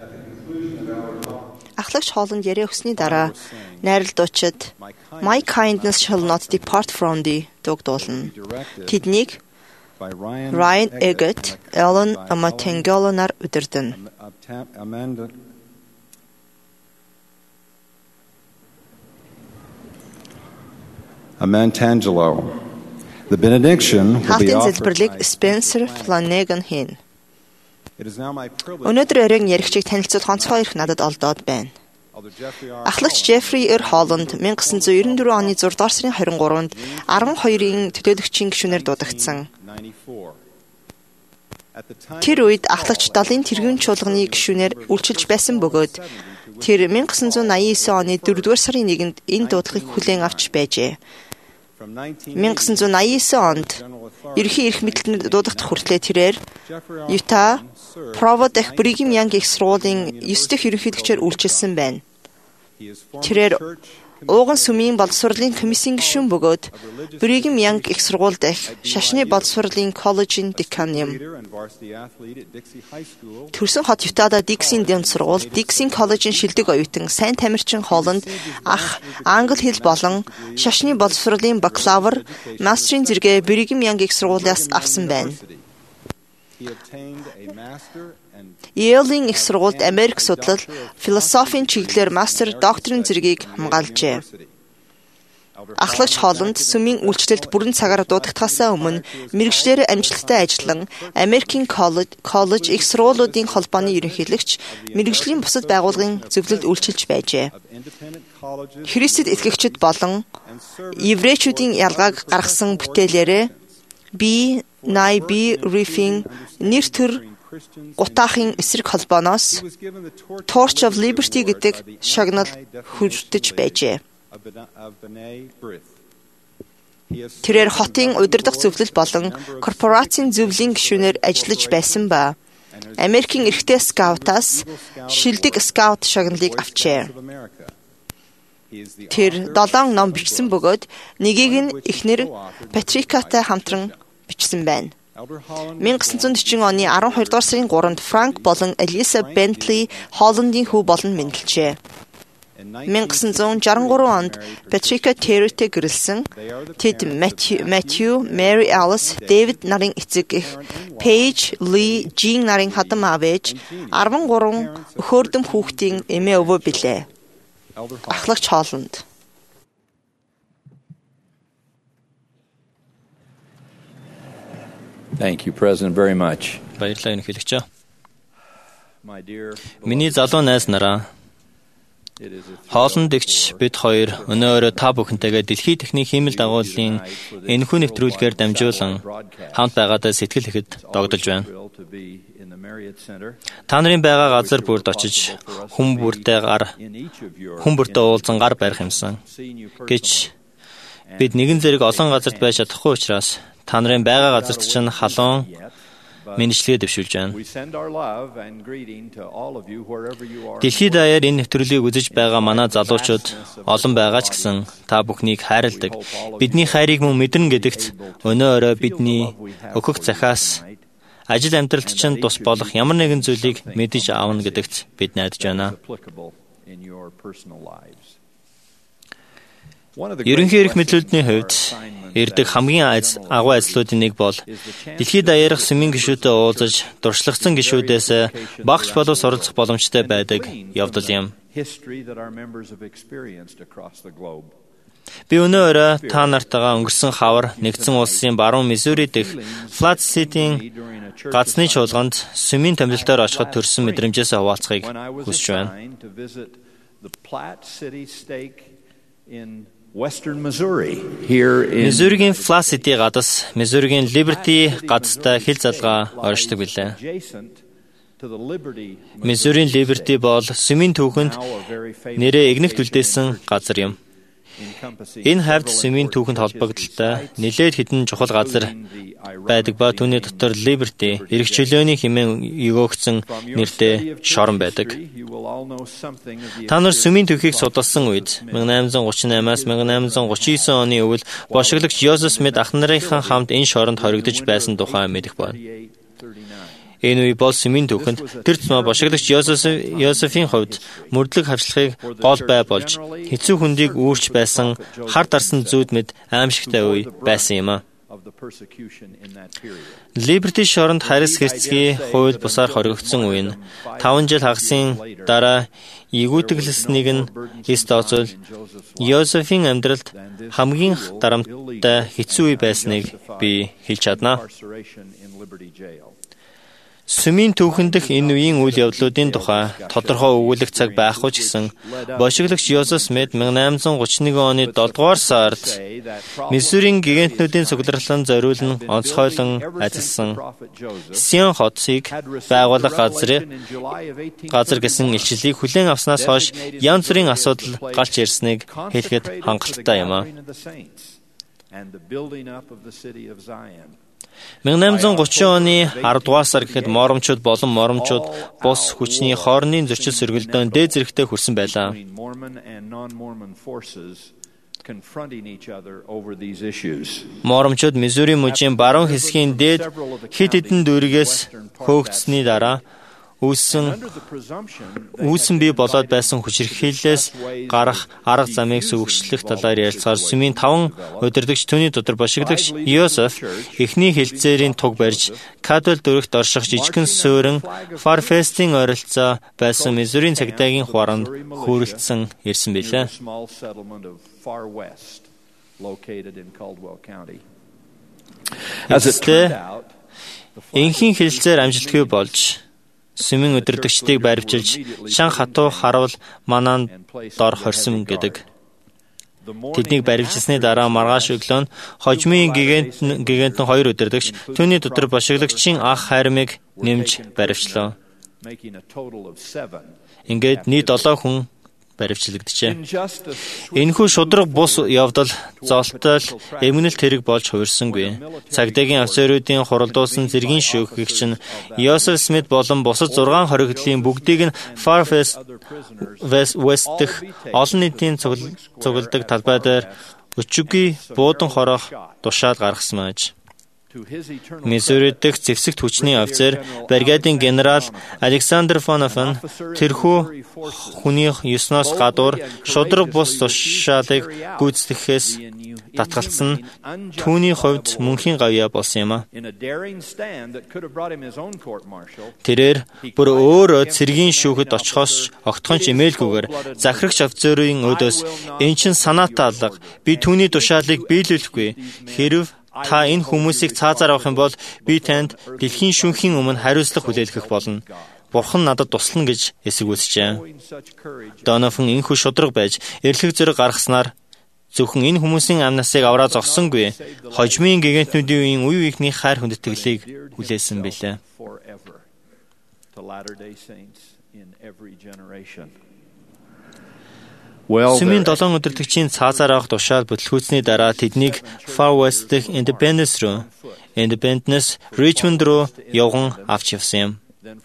Ахлагч хоолнд яриа өгсөний дараа найралдуучид My kindness shall not depart from thee дуугдуулна. Тэднийг Ryan Eggett, Ellen Amatengelo-нар удирдана. Amantangelo. The benediction will be Хаалтын offered залбирлыг Spencer Flanagan хийн. It is now my privilege. Өнөөдөр оройн яригчийг танилцуулах онцгой эрх надад олдоод байна. Ахлагч Jeffrey R. Holland 1994 оны 6 дугаар сарын 23-нд 12-ын төлөөлөгчийн гишүүнээр дуудагдсан. Тэр үед ахлагч 70-ын тэргүүн чуулганы гишүүнээр үйлчилж байсан бөгөөд тэр 1989 оны 4-р сарын 1-нд энэ дуудлагыг хүлээн авч байжээ. 1989 онд ерөнхий эрх мэдэлд дуудагдах хүртлээр тэрээр Utah Provo дэх Brigham Young их сургуулийн 9 дахь ерөнхийлөгчөөр үйлчилсэн байна. Тэрээр ууган сүмийн боловсролын комиссийн гишүүн бөгөөд Brigham Young их сургууль дэх шашны боловсролын коллежийн декан юм. Төрсөн хот Ютада Диксийн дэнд сургууль, Диксийн коллежийн шилдэг оюутан сайн тамирчин Холланд ах англи хэл болон шашны боловсролын бакалавр, мастрын зэрэгээ Brigham Young их сургуулиас авсан байна. Yale-ийн их сургуульд Америк судлал, философийн чиглэлээр мастер, докторийн зэргийг хамгаалжээ. Ахлагч Холланд сүмийн үйлчлэлд бүрэн цагаар дуудагдахаас өмнө мэргэжлээр амжилттай ажиллан Америкийн коллеж их сургуулиудын холбооны ерөнхийлөгч, мэргэжлийн бусад байгууллагын зөвлөлд үйлчилж байжээ. Христэд итгэгчид болон еврейчүүдийн ялгааг гаргасан бүтээлээрээ B.N.B. Riffing нэр төр гутаахын эсрэг холбооноос Torch of Liberty гэдэг шагнал хүрдэж байжээ. Тэрээр хотын удирдах зөвлөл болон корпорацийн зөвлөлийн гишүүнээр ажиллаж байсан ба Америкийн эрхтэй скаутаас шилдэг скаут шагналыг авчээ. Тэр 7 ном бичсэн бөгөөд нэгийг нь эхнэр Патрикатай хамтран бичсэн байна. 1940 оны 12 дугаар сарын 3-нд Франк болон Элиса Бентли Холландын хүү болон мэндэлжээ. 1963 онд Патрика Территэй гэрэлсэн. Тэд Matthew, Mary Alice, David нарын эцэг эх, Paige, Lee, Jean нарын хадам аав ээж, 13 өхөөрдөм хүүхдийн эмээ өвөө билээ. Ахлагч Холланд. Thank you, President, very much. Баярлалаа өнөхөлөгч. Миний залуу найз нараа Холланд эгч бид хоёр өнөөрөө та бүхэнтэйгээ дэлхийн техник хиймэл дагуулын энэхүү нэвтрүүлгээр дамжуулан хамт байгаадаа сэтгэл ихэд догдолж байна. Та нарын байгаа газар бүрд очиж хүн бүртээ уулзан гар барих юмсан. Гэж бид нэгэн зэрэг олон газарт байж чадахгүй учраас та нарын байгаа газарт чинь халуун мэнэчлэгээ дэвшүүлж байна. Дэлхийд даяар энэ нэвтрүүлгийг үзэж байгаа манай залуучууд олон байгаа ч гэсэн та бүхнийг хайрладаг. Бидний хайрыг мөн мэдэрнэ гэдэгт өнөө орой бидний өөхөх захиас ажил амьдралд чинь тус болох ямар нэгэн зүйлийг мэдэж аавна гэдэгт бид найдаж байна. Ерөнхий эрх мэдлүүдний хувьд ирдэг хамгийн агуу ажлуудын нэг бол дэлхийд даяарх сүмийн гишүүдэд уулзаж дуршлагдсан гишүүдээс багш болов суралцах боломжтой байдаг явдал юм. Би өнөө орой та нартайгаа өнгөрсөн хавар нэгдсэн улсын баруун Миссури дэх Flat City-ийн газны чуулганд сүмийн томилолтоор очиход төрсэн мэдрэмжээс хуваалцахыг хүсэж байна. Миссуригийн Flat City гадас Миссуригийн Liberty гадастай хил залгаа оршдог билээ. Миссурийн Liberty бол сүмийн түүхэнд нэрээ игнэх төлдөөсөн газар юм. Энэ хавьд сүмийн түүхэнд холбогдолтой нэлээд хэдэн чухал газар байдаг ба түүний дотор Liberty эрх чөлөөний хэмээн өгөгдсөн нэртэй шорон байдаг. Та нар сүмийн түүхийг судалсан үед 1838-аас 1839 оны өвөл бошиглогч Joseph Smith ах нарынхан хамт энэ шоронд хоригдож байсан тухай мэдэх байна. Энэ үе бол Сүмийн түүхэнд тэр тусмаа бошиглагч Йозефийн хувьд мөрдлөг хавчлагыг гол бай болж хэцүү хүндийг үүрч байсан хар дарсан зүүд мэд аимшигтай үе байсан юм а. Либерти шоронд Харис Херцгийн хууль бусаар хоригдсон үе нь 5 жил хагасын дараа игүүтэглэснийг нь эс тооцвол Йозефийн амьдралд хамгийн дарамттай хэцүү үе байсныг би хэлж чадна. Сүмийн түүхэндх энэ үеийн үйл явдлуудын тухай тодорхой өгүүлэх цаг байхгүй ч гэсэн бошиглагч Йозеф Смит 1831 оны 7 дугаар сард Миссурийн гигантнуудын цугларлан зориулан онцгойлон ажилласан Сион хотыг байгуулах газар гэсэн илчилгээг хүлээн авснаас хойш янз бүрийн асуудал гарч ирснийг хэлэхэд хангалттай юм а. 1830 оны 10 дугаар сар гэхэд моромчууд болон моромчууд бус хүчний хоорондын зөрчил сөргөлдөөн дээд зэрэгтэй хүрсэн байлаа. Моромчууд Миссури мужийн баруун хэсгийн дээд хэд хэдэн дүүргээс хөөгдсөний дараа үүсэн бий болоод байсан хүчирхийллээс гарах арга замыг сүвгчлэх талаар ярилцахаар Сүмийн 5 удирдагч түүний дотор бошиглагч Йозеф эхний хэлцээрийн туг барьж Кадвал дүүрэгт орших жижигхэн суурин Фарфестийн ойролцоо байсан Миссурийн цагдаагийн хуаранд хөөрлөсөн ирсэн билээ. Энхийн хэлцээр амжилтгүй болж Сүмийн удирдагчдыг баривчилж Шан хатуу харавал манаан дор хорсон гэдэг. Тэднийг баривчилсны дараа маргааш өглөө нь хожмын гигантын 2 удирдагч түүний дотор бошиглагчийн ах Харимыг нэмж баривчлаа. Ингээд нийт 7 хүн баривчлагдчихэ. Энэхүү шудраг бус явдал золтой эмгэнэлт хэрэг болж хувирсангүй. Цагдаагийн офицеруудын хуралдуулсан зэргийн шүүгч нь Йозеф Смит болон бусад 6 хоригдлын бүгдийг нь Far West дэх олон нийтийн цугладаг талбай дээр өчиггүй буудан хорох тушаал гаргасан байж. Миссури дэх зэвсэгт хүчний офицер бригадын генерал Александр Фонофен тэрхүү хүний 9-оос гадуур шудраг бус тушаалыг гүйцэтгэхээс татгалцсан түүний хувьд мөнхийн гавьяа болсон юм а. Тэрээр бүр өөрөө цэргийн шүүхэд очихоос огтхон ч эмээлгүйгээр захирагч офицерын өдөөс эн чин санаатай алга би түүний тушаалыг биелүүлэхгүй хэрв та энэ хүмүүсийг цаазаар авах юм бол би танд дэлхийн шүүхийн өмнө хариуцлага хүлээлгэх болно. Бурхан надад туслана гэж эсэгүүлжээ. Донофон энэхүү шудраг байж эрлэг зэрэг гаргаснаар зөвхөн энэ хүмүүсийн амнасыг авраа зогссонгүй. Хожмын гигантнуудын үе үеийнхний хайр хүндэтгэлийг хүлээсэн билээ. Сүмийн 7 удирдагчийн цаазаар авах тушаал бүтлгүүцсний дараа тэднийг Far West дэх Independence Richmond руу явган авч явсан юм.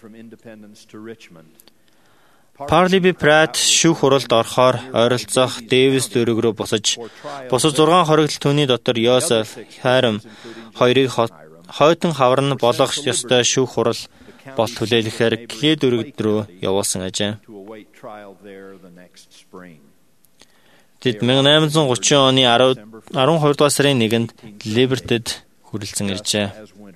Parley Pratt шүүх хуралд орохоор ойролцоох Дэвис дүүрэг рүү босож бусад 6 хоригдл түүний дотор Йозеф, Харим хоёрыг хойтон хавран болгох ёстой шүүх хурал бол хүлээлгэхээр Кле дүүрэг рүү явуулсан ажээ. Тэд 1830 оны 12 дугаар сарын 1-нд Либертид хүрэлцэн иржээ.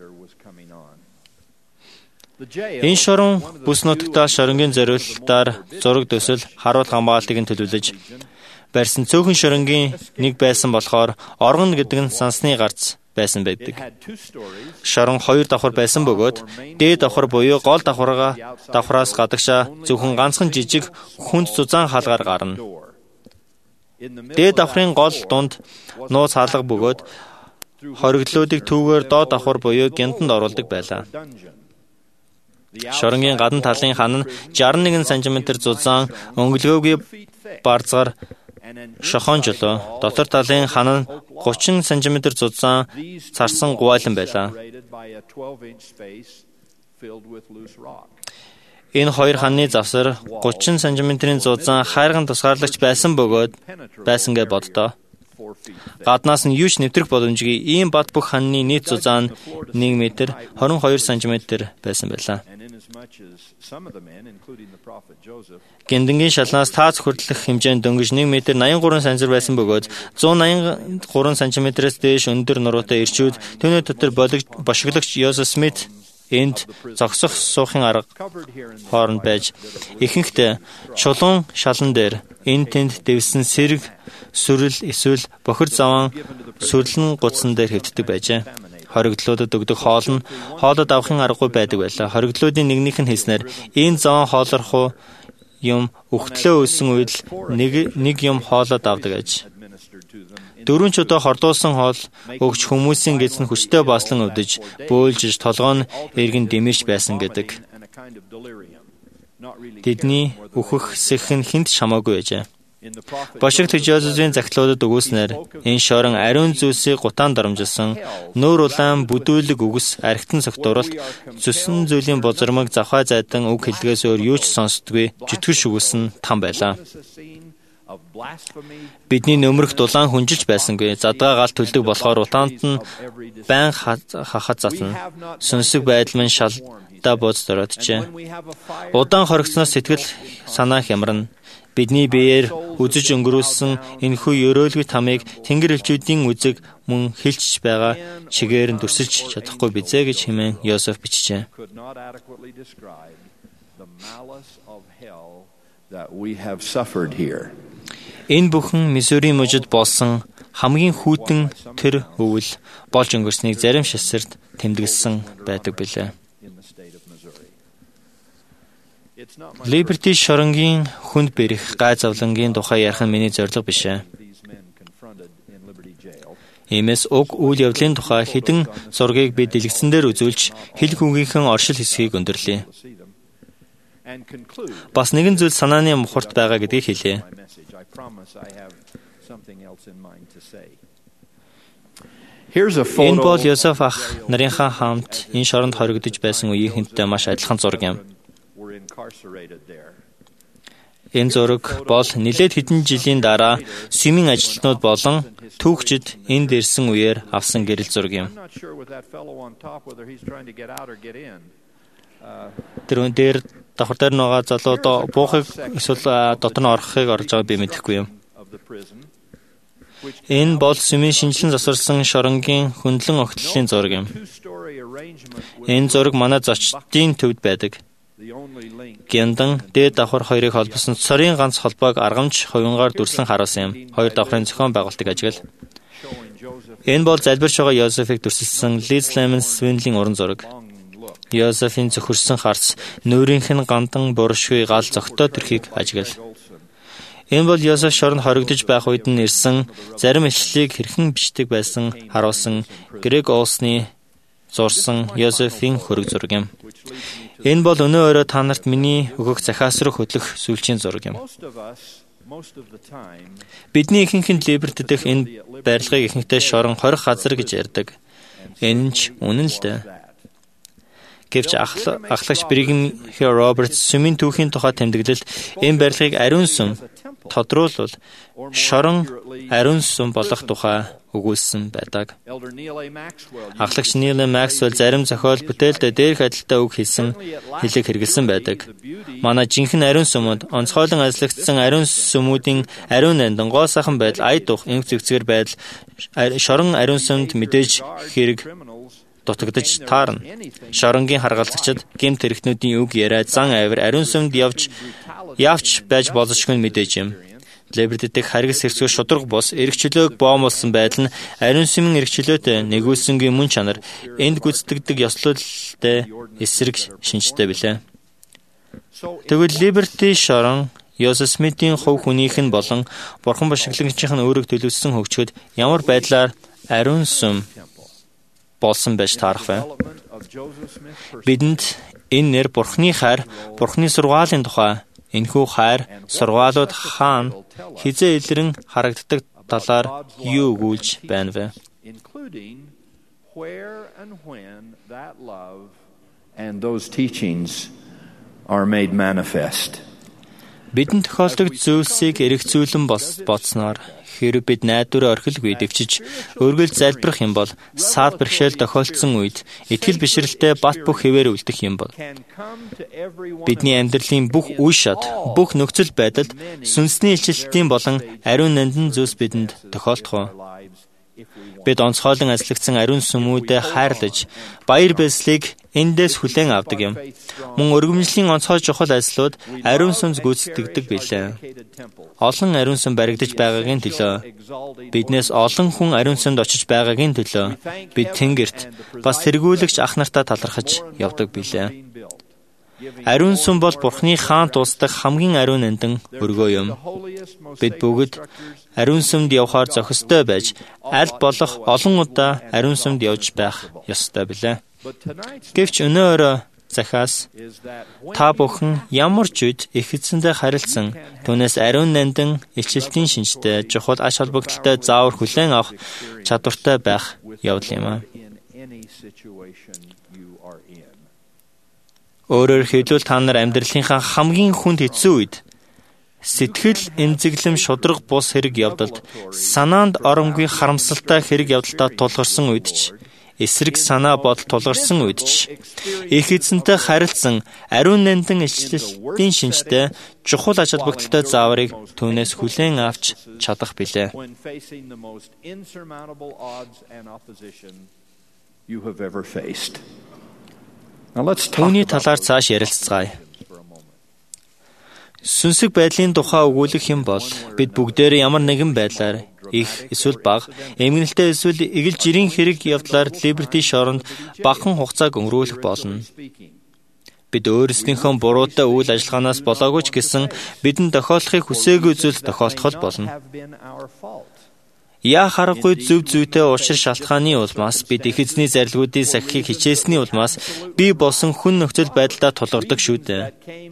Энэ шорон бүс нутагтаа шоронгийн зориулалтаар зураг төсөл харуул хамгаалтыг нь төлөвлөж барьсан цөөхөн шоронгийн нэг байсан болохоор оргон гэдэг нь сансны гарц байсан байдаг. Шорон 2 давхар байсан бөгөөд дээд давхар буюу гол давхраас гадагшаа зөвхөн ганцхан жижиг хүнд зузаан хаалгаар гарна. Дээд давхрын гол дунд нууц хаалга бөгөөд хоригдлуудыг түүгээр доод давхар буюу гинтанд оруулдаг байлаа. Шоронгийн гадна талын хан нь 61 см зузаан өнгөлгөөгүй барзгаар шохон жолоо, дотор талын хан нь 30 см зузаан царсан гуайлан байлаа. Энэ хоёр ханы завсар 30 см-ийн зузаан хайрган тусгаарлагч байсан бөгөөд байсангээ боддоо. Гаднаас нь юу ч нэвтрэх боломжгүй ийм бат бөх ханны нийт зузаан 1 м 22 см байсан байлаа. Гиндэнгийн шалнаас таац хүртэлх хэмжээнд дөнгөж 1 м 83 см байсан бөгөөд 183 см-ээс дээш өндөр нуруутай ирчүүд түүний дотор бошиглогч Йозеф Смит энд зогсох суухын арга хооронд байж ихэнхдээ чулуун шалан дээр энэ тэнд дэвсэн сэрэг сүрэл эсвэл бохир заван сүрлэн гудсан дээр хэвддэг байжээ. Хоригдлуудад өгдөг хоол нь хоолод авахын аргагүй байдаг байлаа. Хоригдлуудын нэгнийх нь хэлснээр энэ заван хоолорхуу юм өгтлөө өссөн үед нэг юм хоолоод авдаг аж. 4 ч удаа хордуулсан хоол өгч хүмүүсийн гэзэн хүчтэй бааслан өвдөж, бөөлжж, толгой нь эргэн дэмэрч байсан гэдэг. Тэдний үхэх сэхэх нь хинт шамаагүй байжээ. Бошигт Жозефийн захидлуудад өгүүлснээр энэ шорон ариун зүйлсийг гутаан дарамжилсан, нүүр улаан бүдүүлэг үгс, архитан согтууралт, зүсэн зүйлийн бозромог завхай зайдан үг хэлдгээс өөр юу ч сонсдгүй, житгэр шүгүүлсэн там байлаа. Бидний нөмрөх дулаан хүнжилж байсангүй. Задгаа гал төлдөг болохоор утаанд нь байн хахад затна. Сүнсэг байдал минь шалдаа бууз дөрөөдөжээ. Удаан хоригцноос сэтгэл санаа хямрна. Бидний биеэр үзэж өнгөрүүлсэн энэхүү ёроолгүй тамыг тэнгэр элчүүдийн үзэг мөн хэлж байгаа чигээр нь дүрсэлж чадахгүй бизээ гэж хэмээн Йозеф бичжээ. Энэ бүхэн Миссури мужид болсон хамгийн хүйтэн тэр өвөл болж өнгөрснийг зарим шасарт тэмдэглэсэн байдаг билээ. Либерти шоронгийн хүнд бэрх гай завлангийн тухай ярих нь миний зорилго биш ээ. Иймээс уг үйл явдлын тухай хэдэн зургийг би дэлгэцэн дээр үзүүлж хэл хүүгийнхэн оршил хэсгийг өндөрлөе. Бас нэгэн зүйл санааны мухарт байгаа гэдгийг хэлье. Энэ бол Йозеф ах нарынхаа хамт энэ шоронд хоригдож байсан үеийнхэнтэй маш адилхан зураг юм. Энэ зураг бол нэлээд хэдэн жилийн дараа Сүмийн ажилтнууд болон түүхчид энд ирсэн үеэр авсан гэрэл зураг юм. Тэр дээр давхар дээр байгаа залуу буухыг эсвэл дотор нь орохыг орж байгааг би мэдэхгүй юм. Энэ бол Сүмийн шинжилэн засварсан шоронгийн хөндлөн огтлолын зураг юм. Энэ зураг манай зочдын төвд байдаг. Гяндан дээд давхар хоёрыг холбосон цорын ганц холбоог аргамж хувингаар дүрслэн харуулсан юм. Хоёр давхрын зохион байгуулалтыг ажиглал. Энэ бол залбирч байгаа Йозефийг дүрсэлсэн Лиз Лемон Свинлийн уран зураг. Йозефийн зөвхөрсөн харц, нүүрийнх нь гандан буршгүй гал зогтоо төрхийг ажиглал. Энэ бол Йозеф шоронд хоригдож байх үед нь ирсэн зарим ишлэлийг хэрхэн бичдэг байсан харуулсан Грег Олсны зурсан Йозефийн хөрөг зураг юм. Энэ бол өнөө өрөө та нарт миний өгөх захиас руу хөдлөх сүүлчийн зураг юм. Бидний ихэнх нь Либерти дэх энэ барилгыг ихэнхдээ шорон хорих газар гэж ярьдаг. Энэ нь ч үнэн л дээ. Гэвч ахлагч Бригхэм Робертс Сүмийн түүхийн тухай тэмдэглэлд энэ барилгыг ариун сүм тодруулбал шорон ариун сүм болох тухай өгүүлсэн байдаг. Ахлагч Нил Максвелл зарим зохиол бүтээлдээ дээрх адилтай үг хэлийг хэрэгэлсэн байдаг. Манай жинхэнэ ариун сүмүүд онцгойлон ажиллагдсан ариун сүмүүдийн ариун нандин гоо сайхан байдал, ая дух, инх зэгцгэр байдал шорон ариун сүмд мэдээж хэрэг дутагдж таарна. Шоронгийн харгалзагчид гэмт хэрэгтнүүдийн үг яриа зан авир ариун сүмд явж байж болзошгүй мэдээж юм. Либерти дэх харгас хэрцгөө шудраг бус, эрх чөлөөг боомолсон байдал нь ариун сүмийн эрх чөлөөтэй нэгүүлсэнгийн мөн чанар энд гүйцэтгэдэг ёслолтой эсрэг шинжтэй билээ. Тэгвэл Либерти шорон Йозеф Смитийн хувь хүнийх нь болон бурхан бошиглагчийн өөрөг төлөвлөсөн хөгжөхөд ямар байдлаар ариун сүм болсон байж таарах вэ? Бидэнд энэ нэр бурхны хайр, бурхны сургаалын тухай энэхүү хайр, сургаалууд хаана хизээ илрэн харагддаг талаар юу өгүүлж байна вэ? Бидэнд тохиолдох зүйлсийг эргэцүүлэн бодсноор хэрэв бид найдвараа орхилгүй дэвчиж өргөл залбирах юм бол саад бэрхшээл тохиолдсон үед итгэл бишрэлтэй бат бөх хэвээр үлдэх юм бол бидний амьдралын бүх үе шат, бүх нөхцөл байдалд сүнсний илчилтийн болон ариун нандин зүйлс бидэнд тохиолдох. Бид онцгойлон ажиглагдсан ариун сүмүүдэд хайрлаж, баяр баясгалыг эндээс хүлээн авдаг юм. Мөн өргөмжлийн онцгой чухал ажлууд ариун сүнс гүйцэтгэдэг билээ. Олон ариун сүм баригдаж байгаагийн төлөө, биднээс олон хүн ариун сүмд очиж байгаагийн төлөө бид Тэнгэрт бас тэргүүлэгч ах нартаа талархаж явдаг билээ. Ариун сүм бол Бурхны хаант устдах хамгийн ариун нандин өргөө юм. Бид бүгд ариун сүмд явхаар зохистой байж, аль болох олон удаа ариун сүмд явж байх ёстой билээ. Гэвч өнөөдөр захаас та бүхэн ямар ч үед их эзэндээ харилцсан түүнээс ариун нандин илчилтийн шинжтэй чухал ач холбогдолтой заавар хүлээн авах чадвартай байх явдал юм аа. Өөрөөр хэлбэл та нар амьдралынхаа хамгийн хүнд хэцүү үед сэтгэл эмзэглэм шудраг бус хэрэг явдалд санаанд оромгүй харамсалтай хэрэг явдалтай тулгарсан үед ч эсрэг санаа бодол тулгарсан үед ч их эзэнтэй харилцсан ариун нандин илчлэлтийн шинжтэй чухал ач холбогдолтой зааврыг түүнээс хүлээн авч чадах билээ. Түүний талаар цааш ярилцгаая. Сүнсэг байдлын тухай өгүүлэх юм бол бид бүгдээрээ ямар нэгэн байдлаар их эсвэл бага, эмгэнэлтэй эсвэл эгэл жирийн хэрэг явдлаар Liberty шоронд багахан хугацааг өнгөрүүлэх болно. Бид өөрсдийнхөө буруутай үйл ажиллагаанаас болоогүй ч гэсэн бидэнд тохиолдохыг хүсээгүй зүйл тохиолдох болно. Яа харахгүй зөв зүйтэй учир шалтгааны улмаас бид их эзний зарилгуудыг сахихыг хичээсний улмаас бий болсон хүн нөхцөл байдалдаа тулгардаг шүү дээ.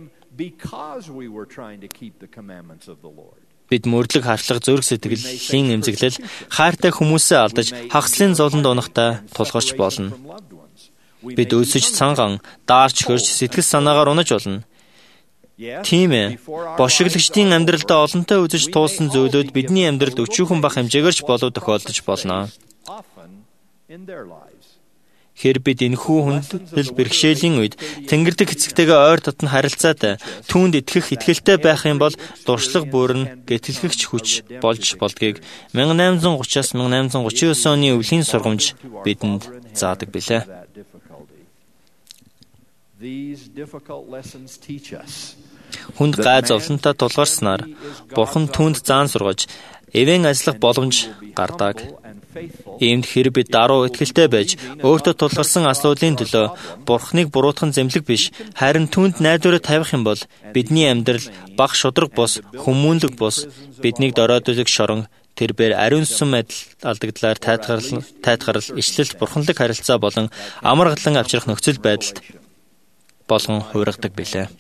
Бид мөрдлөг харшлага зүрх сэтгэлийн эмзэглэл, хайртай хүмүүсээ алдаж, хагаслын зовлонд унахдаа тулгарч болно. Бид өлсөж цанган, даарч хөрж, сэтгэл санаагаар унаж болно. Тийм ээ. Бошиглагчдын амьдралдаа олонтой үзэж туулсан зүйлүүд бидний амьдралд өчүүхэн бах хэмжээгээр ч болов тохиолдож болно. Хэр бид энэхүү хүндэл бэрхшээлийн үед Тэнгэрдэг эцэгтэйгээ ойр дотн харилцаатай, түүнд итгэх итгэлтэй байх юм бол дуршлаг бүрэн гэтэлхэгч хүч болж болдгийг 1830-аас 1839 оны өвлийн сургамж бидэнд заадаг билээ. Хүнд гай зовлонтой тулгарснаар Бурхан түүнд заан сургаж, эвэн ажиллах боломж гардаг. Иймд хэрэг бид даруй итгэлтэй байж, өөртөө тулгарсан асуудлын төлөө Бурханыг буруутгах зэмлэг биш, харин түүнд найдвараа тавих юм бол бидний амьдрал бага шудраг бус, хүмүүнлэг бус, биднийг доройдуулах шорон, тэрбээр ариун сүм алдагдлаар тайтгарал, ичлэлт, бурханлаг харилцаа болон амар гатлан авчрах нөхцөл байдалд болгон хувиргадаг билээ.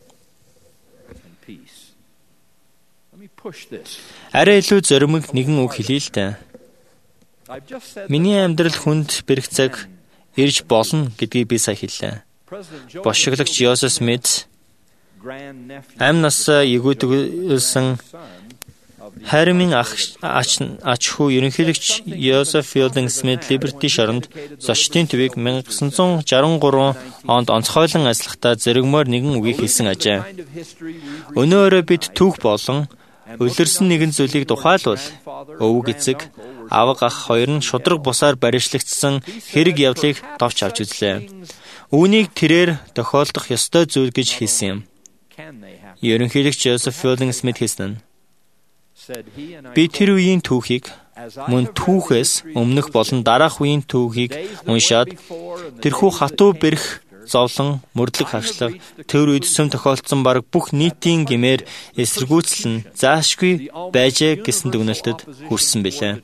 Арай илүү зоримог нэгэн үг хэлье л дээ. Миний амьдрал хүнд бэрхцэг ирж болно гэдгийг би сая хэллээ. Бошиглагч Йозеф Смит амь насаа эгүүдүүлсэн Хармын ач хүү ерөнхийлөгч Йозеф Филдинг Смит Liberty шоронд зочдын төвийг 1963 онд онцгойлон ажиллахдаа зэрэгмээр нэгэн үгийг хэлсэн ажээ. Өнөөдөр бид түүх болон улирсан нэгэн зүйлийг тухайлбал өвөг эцэг, аваг ах хоёр нь шудраг бусаар баримтлагдсан хэрэг явдлыг товч авч үзлээ. Үүнийг тэрээр тохиолдох ёстой зүйл гэж хэлсэн юм. Ерөнхийлөгч Йозеф Филдинг Смит хэлсэн. Би тэр үеийн түүхийг мөн түүхээс өмнөх болон дараах үеийн түүхийг уншаад тэрхүү хатуу бэрх зовлон, мөрдлөг хавшлага, тэр үед сүм тохиолдсон бараг бүх нийтийн гэмээр эсэргүүцэл нь заашгүй байжээ гэсэн дүгнэлтэд хүрсэн билээ.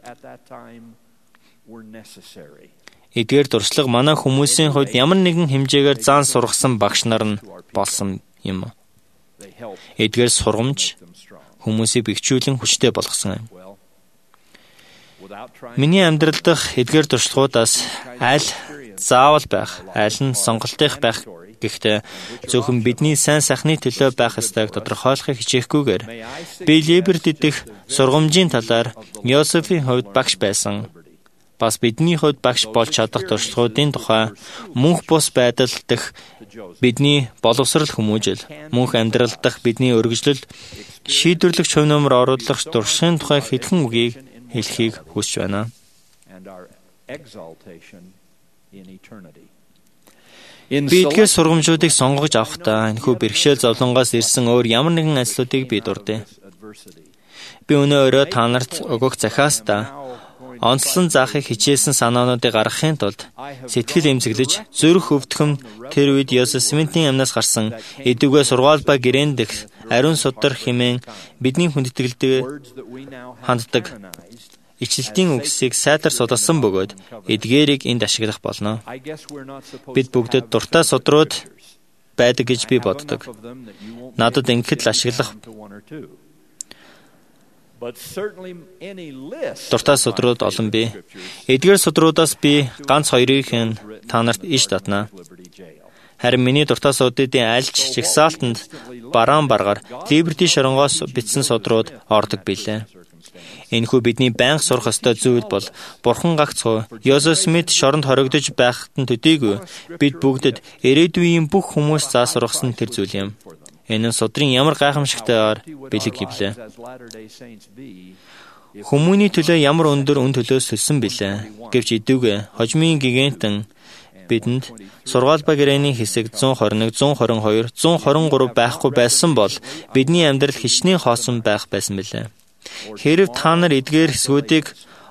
Эдгээр дуршлаг манай хүмүүсийн хувьд ямар нэгэн хэмжээгээр заан сургасан багш нар нь болсон юм. Эдгээр сургамж хүмүүсийг бэхжүүлэн хүчтэй болгосон юм. Миний амьдрал дахь эдгээр туршлагуудаас аль заавал байх, аль нь сонголтынх байх Гэхдээ зөвхөн бидний сайн сайхны төлөө байх ёстойг тодорхойлохыг хичээхгүйгээр би Либерти дэх сургамжийн талаар Йозефийн хувьд багш байсан. Бас бидний хувьд багш болж чадах туршлагуудын тухай мөнх бус байдал дэх бидний боловсрал хүмүүжил, мөнх амьдрал дах бидний өргөжлөл, шийдвэрлэх хувь нэмэр оруулах туршлагын тухай хэдхэн үгийг хэлхийг хүсэж байна. Би эдгээр сургамжуудыг сонгож авахдаа энэхүү бэрхшээл зовлонгоос ирсэн өөр ямар нэгэн ажлуудыг би дурдъя. Би өнөө өрөө та нарт өгөх захиастаа онцлон заахыг хичээсэн санаануудыг гаргахын тулд сэтгэл эмзэглэж, зүрх өвдөхөм тэр үед Йозеф Смитийн амнаас гарсан эдүгээ сургаал ба гэрээнд дэх ариун судар хэмээн бидний хүндэтгэлдэг ханддаг ичлэлтийн үгсийг сайтар судалсан бөгөөд эдгээрийг энд ашиглах болно. Бид бүгдэд дуртай судрууд байдаг гэж би боддог. Надад ингэхэд л ашиглах дуртай судрууд олон бий. Эдгээр судруудаас би ганц хоёрыг та нарт иш татна. Харин миний дуртай судруудын альч жигсаалтанд бараан баргаар Либерти шоронгоос бичсэн судрууд ордог билээ. Энэхүү бидний байнга сурах ёстой зүйл бол Бурхан гагцхүү Йозеф Смит шоронд хоригдож байхад нь төдийгүй бид бүгдэд ирээдүйн бүх хүмүүс заасургасан тэр зүйл юм. Энэ нь судрын ямар гайхамшигтайгаар бэлэг гэвлээ. Хүмүүний төлөө ямар өндөр үн төлөөс төлсөн билээ. Гэвч идүүгээ хожмын гигантэн бидэнд сургаал ба гэрээний хэсэг 121, 122, 123 байхгүй байсан бол бидний амьдрал хичнээн хоосон байх байсан билээ. Хэрв та нар эдгээр хэсгүүдийг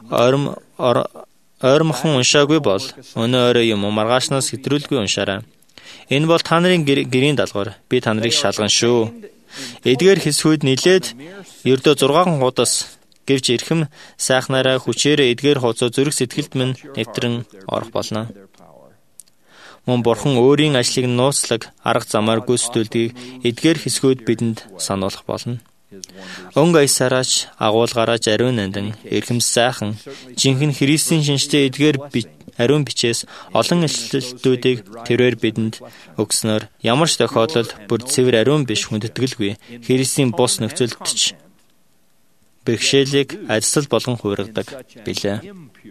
ойрмохон уншаагүй бол өнөө өрөө юм маргаашнаас хэтрүүлгүй уншаарай. Энэ бол та нарын гэрийн даалгавар. Би та нарыг шалгана шүү. Эдгээр хэсгүүд нилээд ердөө 6 хуудас гэвч эрхэм сайхнаараа хүчээрээ эдгээр хуудсаа зүрх сэтгэлд минь нэвтрэн орох болно. Мөн Бурхан өөрийн ажлыг нууцлаг арга замаар гүйцэтгүүлдгийг эдгээр хэсгүүд бидэнд сануулах болно. Өнгө аясаараач агуулгаараач ариун нандин эрхэм сайхан жинхэнэ Христийн шинжтэй эдгээр ариун бичээс олон илчлэлтүүдийг тэрээр бидэнд өгснөөр ямар ч тохиолдолд бүр цэвэр ариун биш хүндэтгэлгүй Христийн бус нөхцөлд ч бэрхшээлийг ажил болгон хуургадаг билээ.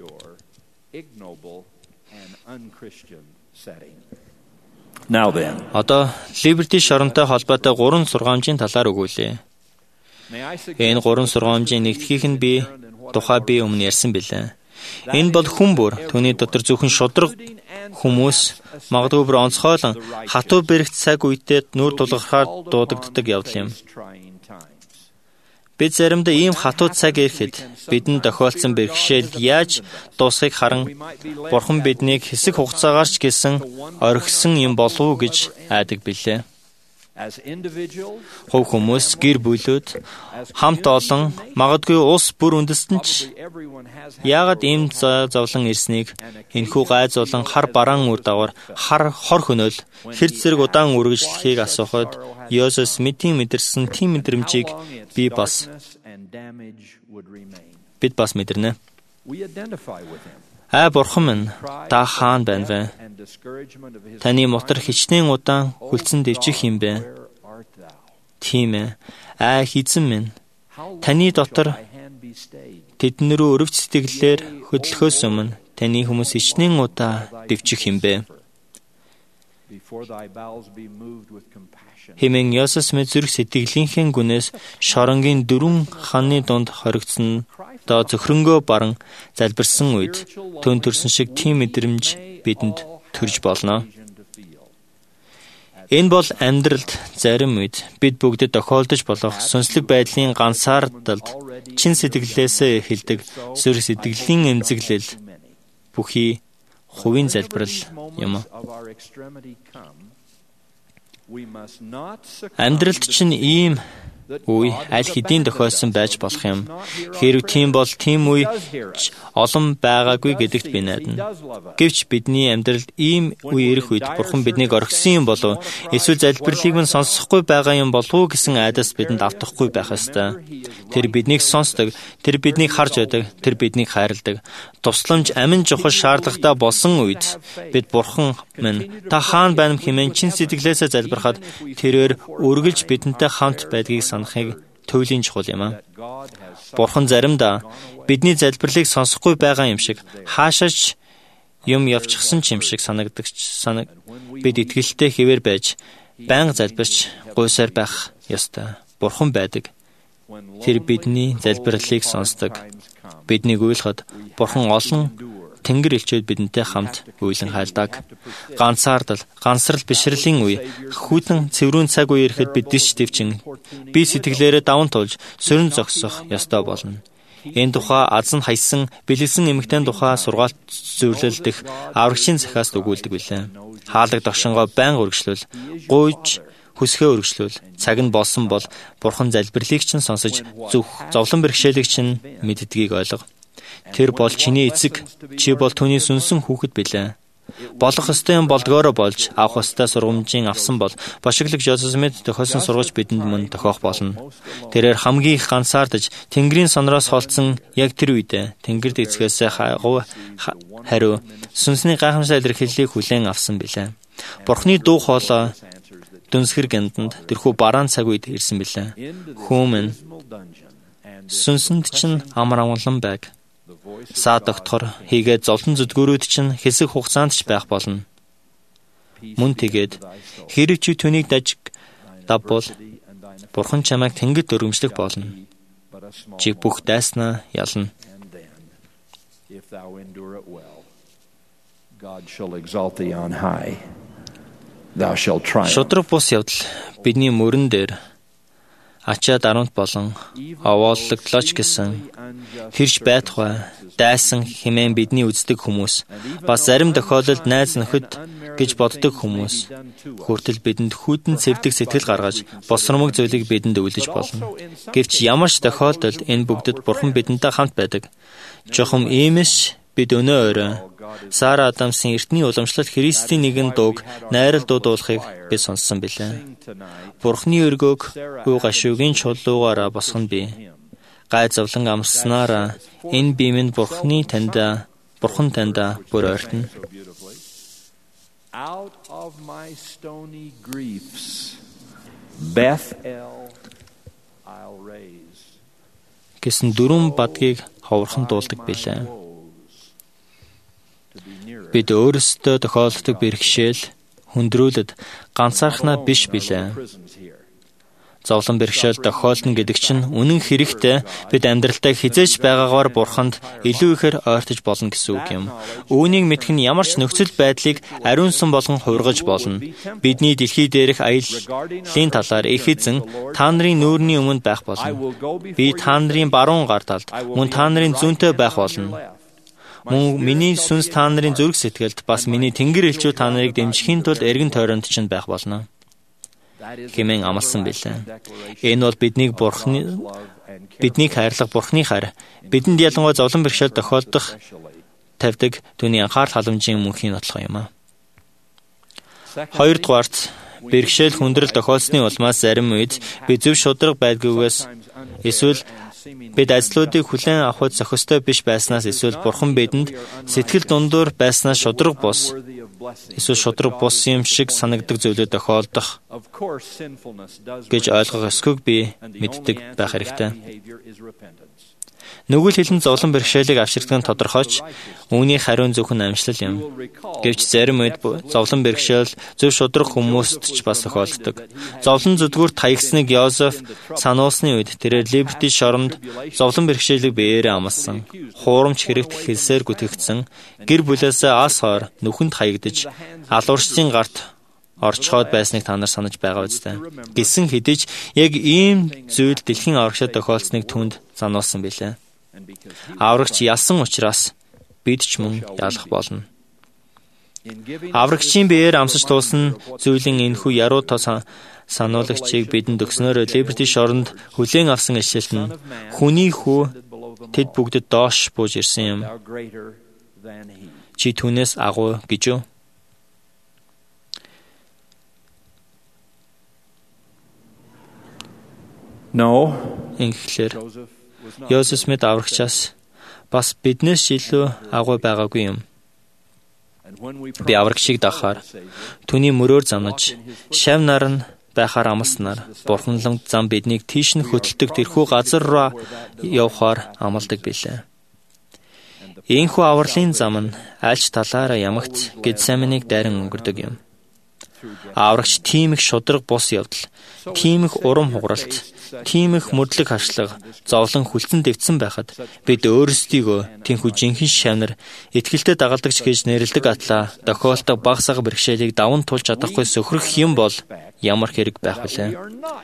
Одоо Либерти шоронтой холбоотой 3 сургаамжийн талаар өгүүлье. Энэ 3 сургаамжийн нэгдхийг нь тухай би өмнө ярьсан билээ. Энэ бол хүн бүр түүний дотор зөвхөн шудраг хүмүүс магадгүй бүр онцгойлон хатуу бэрхт цаг үедээ нүур тулгархаар дуудагддаг явдал юм. Бид заримдаа ийм хатуу цаг ирэхэд бидэнд тохиолдсон бэрхшээл яаж дуусахыг харан Бурхан биднийг хэсэг хугацаагаар ч гэсэн орхисон юм болов уу гэж айдаг билээ. Хувь хүмүүс, гэр бүлүүд, хамт олон, магадгүй улс бүр үндэстэн ч яагаад ийм зовлон ирснийг энэхүү гайзуулан хар бараан үр дагавар хор хөнөөл хэрц зэрэг удаан үргэлжлэхийг асуухад Йозеф Смитийн мэдэрсэн тийм мэдрэмжийг бид бас мэдэрнэ. Бурхан минь, та хаана байна вэ? Таны мотор хичнээн удаан хүлцэн дэвчих юм бэ? Тийм ээ. Хийзэн минь, таны дотор тэдэн рүү өрөвч сэтгэлээр хөдлөхөөс өмнө таны хүмүүс хичнээн удаа дэвчих юм бэ? Хэмээн Йозеф Смит зүрх сэтгэлийнхээ гүнээс шоронгийн 4 ханы дунд хоригдсон доо зөвхрөнгөө баран залбирсан үед төн төрсөн шиг тийм мэдрэмж бидэнд төрж болно. Энэ бол амьдралд зарим үед бид бүгдэд тохиолдож болох сүнслэг байдлын ганцаардалд чин сэтгэлээсээ эхэлдэг зүрх сэтгэлийн эмзэглэл бүхий хувийн залбирал юм. Амьдралд чинь ийм үе аль хэдийн тохиолсон байж болох юм. Хэрв тийм бол тийм үе олон байгаагүй гэдэгт би найдана. Гэвч бидний амьдралд ийм үе ирэх үед Бурхан биднийг орхисон юм болов эсвэл залбирлыг нь сонсохгүй байгаа юм болов уу гэсэн айдас бидэнд автахгүй байх ёстой. Тэр биднийг сонсдог, тэр биднийг харж байдаг, тэр биднийг хайрладаг. Тусламж амин чухал шаардлагатай болсон үед бид Бурхан минь та хаана байна хэмээн чин сэтгэлээсээ залбирахад тэрээр үргэлж бидэнтэй хамт байдгийг санахыг төвлийн чухал юм аа. Бурхан заримдаа бидний залбирлыг сонсохгүй байгаа юм шиг хаашаач юм явчихсан ч юм шиг санагддаг. Бид итгэлтэй хэвээр байж байнга залбирч гуйсаар байх ёстой. Бурхан байдаг. Тэр бидний залбирлыг сонсдог. Биднийг уйлахад Бурхан олон Тэнгэр элчүүд бидэнтэй хамт үйлэн хайлдаг. Ганцаарл бишрэлийн үе, хүйтэн цэврүүн цаг үе ирэхэд бид дэвч дэвчин, бие сэтгэлээрээ даван тулж, сөрөн зогсох ёстой болно. Энэ тухай азан хайсан, бэлгэлсэн эмэгтэйн тухай сургаалт зөвлөлдөх аврагчийн захиас өгүүлдэг билээ. Хаалга догшингоо байнга үргэлжлүүл, гуйж хүсхээ үргэлжлүүл. Цаг нь болсон бол Бурхан залбирлыг чинь сонсож, зовлон бэрхшээлийг чинь мэддгийг ойлго. Тэр бол чиний эцэг, чи бол түүний сүнсэн хүүхэд билээ. Болох ёстой юм болдгоороо болж, авах ёстой сургамжийн авсан бол бошиглог Жозеф Смит тохиолсон сургаж бидэнд мөн тохиох болно. Тэрээр хамгийн их ганцаардаж, Тэнгэрийн сонороос холдсон яг тэр үедээ Тэнгэрд эцгээсээ хариу сүнсний гайхамшигт илэрхийллийг хүлээн авсан билээ. Бурхны дуу хоолой дүнсгэр гинданд тэрхүү бараан цаг үед ирсэн билээ. Хүмүн сүнсэнд чинь амар амгалан байг. Саа доктор хийгээд зовлон зүдгүүрүүд чинь хэсэг хугацаанд ч байх болно. Мөн тэгээд хэрэг чи түүнийг давбал Бурхан чамайг Тэнгэрт өргөмжлөх болно. Чи бүх дайснаа ялна. Шудраг бус явдал бидний мөрөн дээр ачаа дарамт болон овооллогдлооч гэсэн хэрж байтугай дайсан хэмээн бидний үздэг хүмүүс бас зарим тохиолдолд найз нөхөд гэж боддог хүмүүс хүртэл бидэнд хүйтэн цэвдэг сэтгэл гаргаж босромог зүйлийг бидэнд өвлөж болно. Гэвч ямар ч тохиолдолд энэ бүгдэд Бурхан бидэнтэй хамт байдаг. Жохом иймээс бид өнөө орой Сара Адамсын эртний уламжлалт Христийн нэгэн дууг найрал дуудуулахыг би сонссон билээ. Бурхны өргөөг уу гашуугийн чулуугаараа босгоно би. Гай зовлон амснараа энэ биемэнд Бурхан таньда бүр ойртно. Out of my stony griefs Bethel I'll raise. Гэсэн дөрвөн бадгийг ховорхон дуулдаг билээ. Бид өөрсдөө тохиолддог бэрхшээл, хүндрүүлэд ганцаархнаа биш билээ. Зовлон бэрхшээл тохиолдно гэдэг чинь үнэн хэрэгтээ бид амьдралдаа хизээж байгаагаар Бурханд илүү ихээр ойртож болно гэсэн үг юм. Үүнийг мэдэх нь ямар ч нөхцөл байдлыг ариун сан болгон хувиргаж болно. Бидний дэлхий дээрх аяллалын талаар их эзэн та нарын нүүрний өмнө байх болно. Би та нарын баруун гар талд, мөн та нарын зүүнтэй байх болно. Мөн миний сүнс та нарын зүрх сэтгэлд бас миний Тэнгэр элчүүд та нарыг дэмжихийн тулд эргэн тойронд чинь байх болно. Хэмээн амласан билээ. Энэ бол биднийг хайрлах Бурхны хайр. Бидэнд ялангуяа зовлон бэрхшээл тохиолдох тавьдаг түүний анхаарал халамжийн мөнхийн нотлох юм аа. Хоёрдугаарт бэрхшээл хүндрэл тохиолсны улмаас зарим үед би зөв шудраг байдгүйгээс эсвэл бид ажлуудыг хүлээн авахд зохистой биш байснаас эсвэл Бурхан бидэнд сэтгэл дундуур байснаас шудраг бус эсвэл шудраг бус юм шиг санагддаг зүйлүүд тохиолдох гэж ойлгох ёсгүйг би мэддэг байх хэрэгтэй. Нүгэл хэлэн зовлон бэрхшээлийг авчирдаг нь тодорхойч үүний хариун зөвхөн амьслал юм. Гэвч зарим үед зовлон бэрхшээл зөв шудраг хүмүүст ч бас тохиолддог. Зовлон зүдгүүрт таягсныг Йозеф сануулсны үед тэрээр Либерти шоронд зовлон бэрхшээлийг биеэрээ амласан. Хуурамч хэрэгт хэлсээр гүтгэгдсэн. Гэр бүлээсээ ас хойр нүхэнд хаягдж алуурчдын гарт орчхоод байсныг та нар санаж байгаа үстэй. Гэсэн хэдий ч яг ийм зүйл дэлхийн аврагчид тохиолдсныг түнд сануулсан билээ. Аврагч ялсан учраас бид ч мөн ялах болно. Аврагчийн биеэр амсаж туулсан зүйлийн энэхүү яруу тоо сануулагчийг бидэнд өгснөөр Liberty шоронд хүлээн авсан ишлэлт нь хүний хүү тэд бүгдэд доош бууж ирсэн юм. Чи түүнээс агуу гэж үү? Инхлээр Йозеф Смит аврагчаас бас биднээс илүү агуу байгаагүй юм. Би аврагчийг дагахаар түүний мөрөөр замнаж шав нар нь байхаар амласнаар бурханланг зам биднийг тийш нь хөтэлдэг тэрхүү газар руу явахаар амладаг билээ. Ийхүү авралын зам нь альч талаараа ямагт Гедсеманыг дайран өнгөрдөг юм. Аврагч тийм их шудраг бус явдал, тийм их урам хугаралт, тийм их мөрдлөг харшлага, зовлон хүлцэн дэвтсэн байхад бид өөрсдийгөө тийхүү жинхэнэ шавнар итгэлтэй дагалдагч гэж нэрлэдэг атлаа тохиолдог баг сага бэрхшээлийг даван туулж чадахгүй сөхрөх юм бол ямар хэрэг байх вүлээ?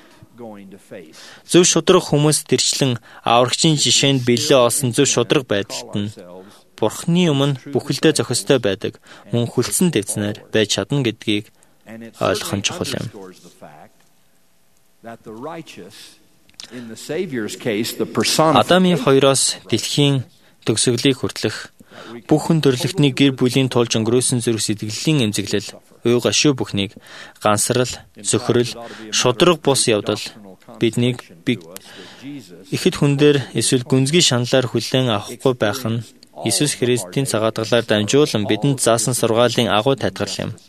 Зөв шудраг хүмүүс тэрчлэн аврагчийн жишээнд бэлээ олсон зөв шудраг байдалд нь Бурхны өмнө бүхэлдээ зохистой байдаг, мөн хүлцэн дэвцнээр байж чадна гэдгийг ойлгох нь чухал юм. Адамын хоёроос дэлхийн төгсгөлийг хүртлэх бүх хүн төрлөختний гэр бүлийн тулж өнгөрөөсөн зүрх сэтгэлийн эмзэглэл, уй гашуу бүхнийг гансрал, зөвхөрөл, шудраг бус явдал биднийг ихэд хүн дээр эсвэл гүнзгий шаналлаар хүлээн авахгүй байх нь Иесус Христийн цагаатгалаар дамжуулан бидэнд заасан сургаалын агуу тайлбар юм.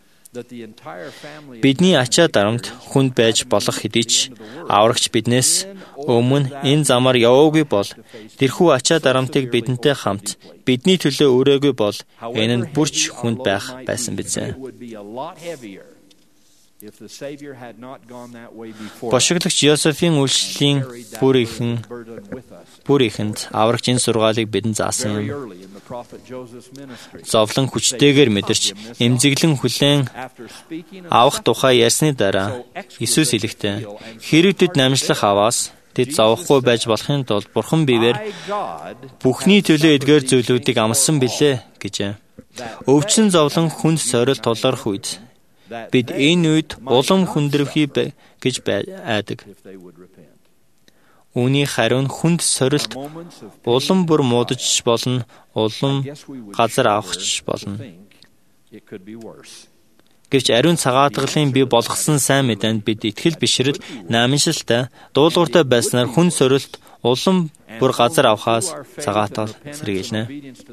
Бидний ачаа дарамт хүнд байж болох хэдий ч аврагч биднээс өмнө энэ замаар яваагүй бол тэрхүү ачаа дарамтыг бидэнтэй хамт бидний төлөө өрөөгүй бол энэ нь бүрч хүнд байх байсан биз. Бошиглагч Йозефийн үйлчлэлийн бүр ихэнд аврагч энэ сургаалыг бидэнд заасан юм. Зовлон хүчтэйгээр мэдэрч эмзэглэн хүлээн авах тухай ярьсны дараа Иесус хэлэхдээ хэрүүдэд намжлах аваас тэд зовхгүй байж болохын тулд Бурхан биевээр бүхний төлөө эдгээр зүйлүүдийг амласан билээ гэжээ. Өвчин зовлон хүнд сорилт тулгарх үед бид энэ үед улам хүндрэлхий гэж айдаг. Үүний хариу нь хүнд сорилт улам бүр муудаж болно, улам газар авахч болно. Гэвч ариун цагаатгалын бий болгосон сайн мэдээнд бид итгэл бишрэл наамшилтай дуулууртай байснаар хүнд сорилт улам бүр газар авахаас цагаатгал сэргийлнэ.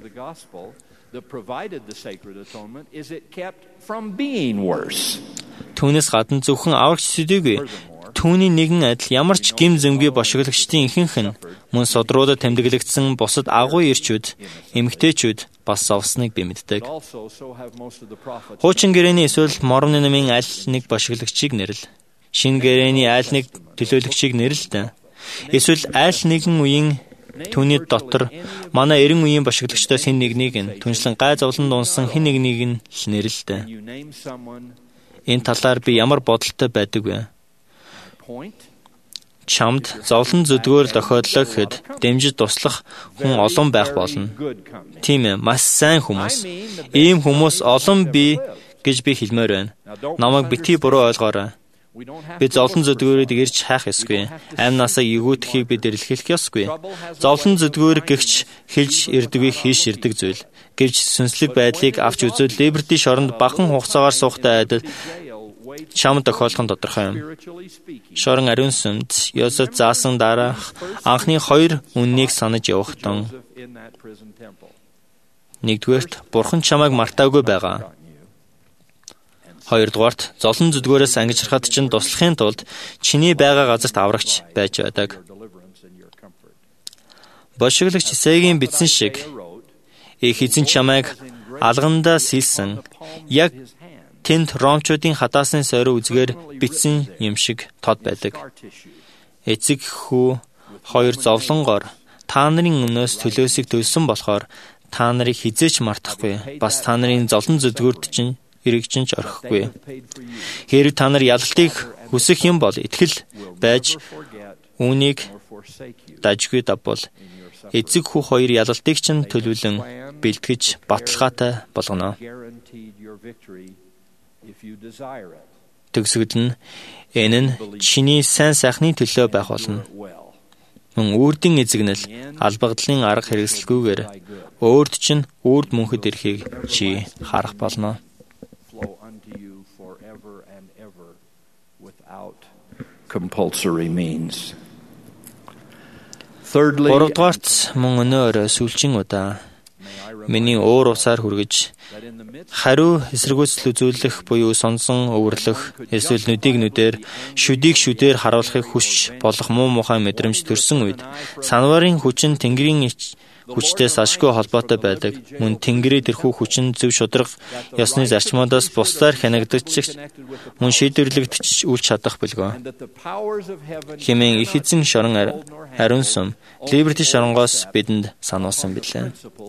Түүнээс гадна зөвхөн аврагч сэдвгүй түүний нэгэн адил ямар ч гим зэмгүй бошиглагчдын ихэнх нь мөн содруудад тэмдэглэгдсэн бусад агуу ирчүүд, эмэгтэйчүүд бас зовсныг би мэддэг. Хуучин гэрээний эсвэл Мормоны намын аль нэг бошиглагчийг нэрл, шинэ гэрээний аль нэг төлөөлөгчийг нэрл. Эсвэл аль нэгэн үеийн түүний дотор манай 90 үеийн бошиглагчдаас хэн нэгнийг нь түншлэн гай зовлон дуунсан хэн нэгнийг нь нэрэлтэй. Энэ талаар би ямар бодолтой байдаг вэ? Чамд зовлон зүдгөөр тохиолдлоо гэхэд дэмжиж туслах хүн олон байх болно. Тийм ээ, маш сайн хүмүүс. Ийм хүмүүс олон бий гэж би хэлмээр байна. Намайг битгий буруу ойлгоорой. Би зовлон зүдгөөрөд ирж хайх ёсгүй. Амнасаа эгүүтгэхийг бид эрэлхийлэх ёсгүй. Зовлон зүдгөөр гэгч хэлж ирдэггүй хийш ирдэг зүйл. Гэвч сүнслэг байдлыг авч үзвэл Liberty шоронд бахан хугацаагаар суугтай адил чамд тохиолдох нь тодорхой юм. Шорон ариун сүмд Йозеф заасан дараах анхны 2 үннийг санаж явахдаа нэгдүгээрт Бурхан чамайг мартаагүй байгаа. Хоёрдугаарт зовлон зүдгөөрөөс ангижрахад чинь туслахын тулд чиний байгаа газарт аврагч байж байдаг. Бошиглагч Исаигийн бичсэн шиг эзэн чамайг алгандаа сэлсэн яг тэнд ромчуудын хатаасны сойроо үзгээр бичсэн юм шиг тод байдаг. Эцэг хүү хоёр зовлонгоор та нарын өмнөөс төлөөсийг төлсөн болохоор та нарыг хизээч мартахгүй. Бас та нарын зовлон зүдгүүрт чинь эргэж орхихгүй. Хэрэг та нар ялалтыг хүсэх юм бол итгэл байж үүнийг дажгүй давбал эцэг хүү хоёр ялалтыг чинь төлөвлөн бэлтгэж баталгаатай болгоно. Төгсгөл нь Энэ нь чиний сайн сайхны төлөө байх болно. Мөн үрдийн эзэгнэл албагадлын арга хэрэгсэлгүйгээр өөрт чинь үрд мөнхөд ирэхийг чи харах болно. Compulsory means. Гуравдугаарт мөн өнөөр сүүлчийн удаа миний уур усаар хүргэж хариу эсэргүүцэл үзүүлэх буюу сонсон өвөрлөх эсвэл нүдийг нүдээр шүдийг шүдээр харуулахыг хүсч болох муу мухай мэдрэмж төрсөн үед санварын хүчин Тэнгэрийн хүчтээс ашгүй холбоотой байдаг. Мөн Тэнгэрийн тэрхүү хүчин зөв шударга ёсны зарчмуудаас бусдаар хянагдчих мөн шийдвэрлэгдэж үл чадах бэлгөө. Хэмээн их эзэн шорон ариун сум Liberty шоронгоос бидэнд сануулсан билээ.